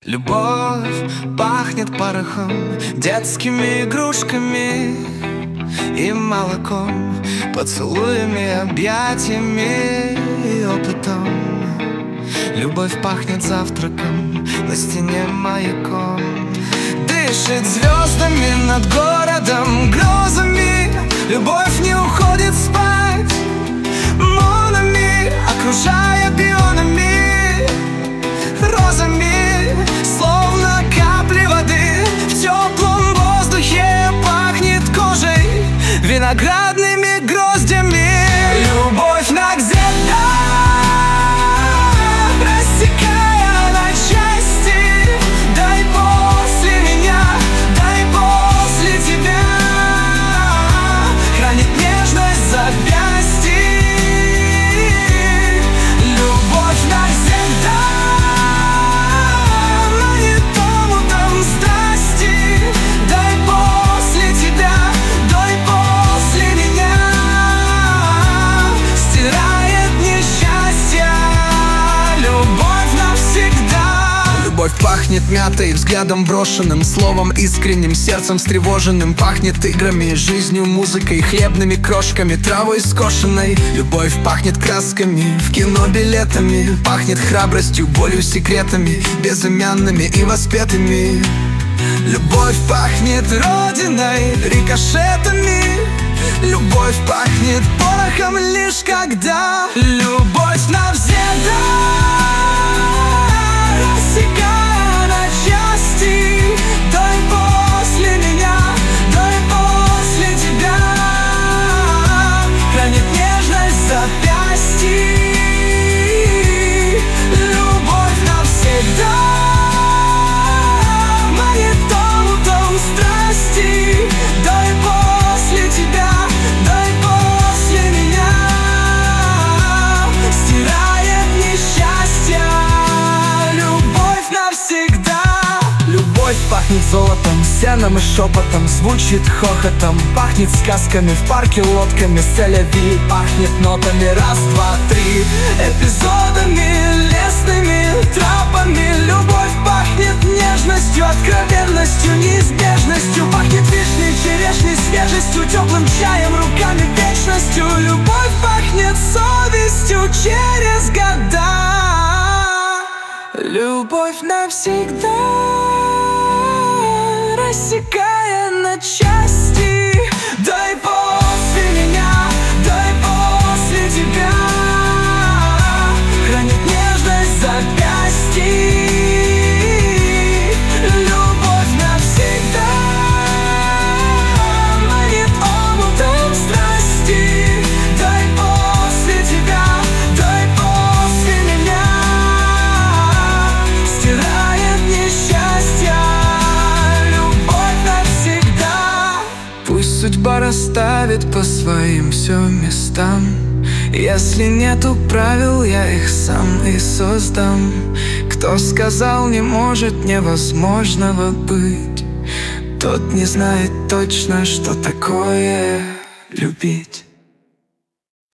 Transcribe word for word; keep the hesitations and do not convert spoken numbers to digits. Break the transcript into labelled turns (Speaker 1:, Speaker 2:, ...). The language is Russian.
Speaker 1: Любовь пахнет порохом, детскими игрушками и молоком, поцелуями, объятиями и опытом. Любовь пахнет завтраком, на стене маяком. Дышит звездами над городом, грозами. Любовь не уходит спать, монами, окружая пионами, розами, словно капли воды. В теплом воздухе пахнет кожей, виноградными гроздями. Любовь навсегда, рассекая на части. Дай после меня, дай после тебя. Хранит нежность запястья. Любовь навсегда манит омутом страсти. Дай после тебя, дай после меня. Стирает несчастье. Любовь навсегда. Любовь пахнет мятой, взглядом брошенным, словом искренним, сердцем встревоженным. Пахнет играми, жизнью, музыкой, хлебными крошками, травой скошенной. Любовь пахнет красками, в кино билетами. Пахнет храбростью, болью, секретами, безымянными и воспетыми. Любовь пахнет родиной, рикошетами. Любовь пахнет порохом лишь когда. Любовь навсегда, рассекая на части. Дай после меня, дай после тебя. Хранит нежность запястья. Любовь навсегда манит омутом страсти. Дай после тебя, дай после меня. Стирает несчастье. Любовь навсегда. Любовь пахнет золотом, сеном и шепотом, звучит хохотом. Пахнет сказками, в парке лодками, селяви. Пахнет нотами, раз, два, три, эпизодами, лесными тропами. Любовь пахнет нежностью, откровенностью, неизбежностью. Пахнет вишней, черешней, свежестью, теплым чаем, руками, вечностью. Любовь пахнет совестью через года. Любовь навсегда, рассекая на части. Дай после меня, дай после тебя. Хранит нежность запястья. Любовь навсегда манит омутом страсти. Дай после тебя, дай после меня. Стирает несчастье. Пусть судьба расставит по своим все местам. Если нету правил, я их сам и создам. Кто сказал, не может невозможного быть, тот не знает точно, что такое любить.